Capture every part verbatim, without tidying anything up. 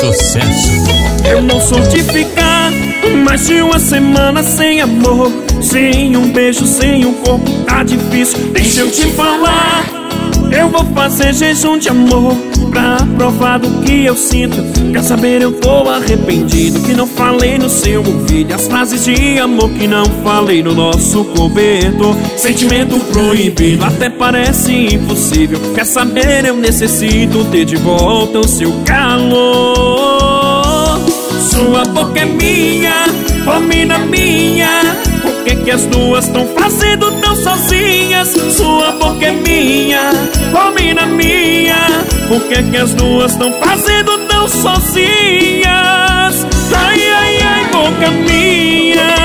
sucesso. Eu não sou de ficar mais de uma semana sem amor, sem um beijo, sem um corpo, tá difícil. Deixa eu te falar, eu vou fazer jejum de amor pra provar do que eu sinto. Quer saber, eu tô arrependido que não falei no seu ouvido as frases de amor que não falei no nosso cobertor. Sentimento proibido, até parece impossível. Quer saber, eu necessito ter de volta o seu calor. Sua boca é minha, oh mina minha, por que que as duas estão fazendo tão sozinhas? Sua boca é minha, oh mina minha, por que que as duas estão fazendo tão sozinhas? Ai, ai, ai, boca minha.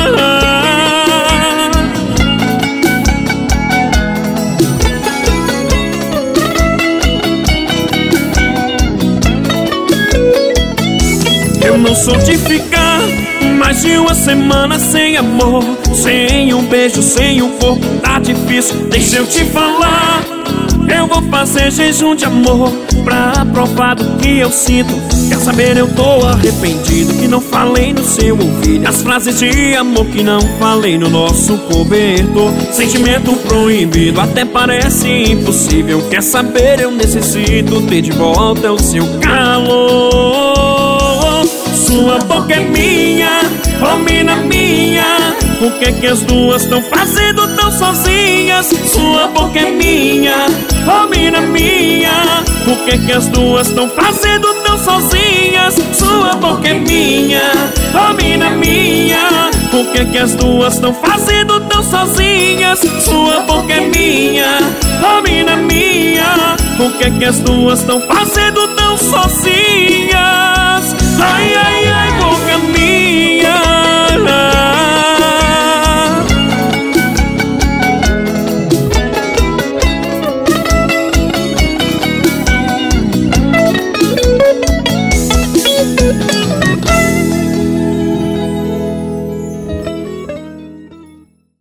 Eu não sou de ficar mais de uma semana sem amor, sem um beijo, sem um corpo, tá difícil. Deixa eu te falar, eu vou fazer jejum de amor pra provar do que eu sinto. Quer saber, eu tô arrependido que não falei no seu ouvido as frases de amor que não falei no nosso cobertor. Sentimento proibido, até parece impossível. Quer saber, eu necessito ter de volta o seu calor. Sua boca é minha, oh mina minha, por que que as duas estão fazendo tão sozinhas? Sua boca é minha, oh mina minha, por que que as duas estão fazendo tão sozinhas? Sua boca é minha, oh mina minha, por que que as duas estão fazendo tão sozinhas? Sua boca é minha, oh mina minha, por que que as duas estão fazendo tão sozinhas? Ai, ai,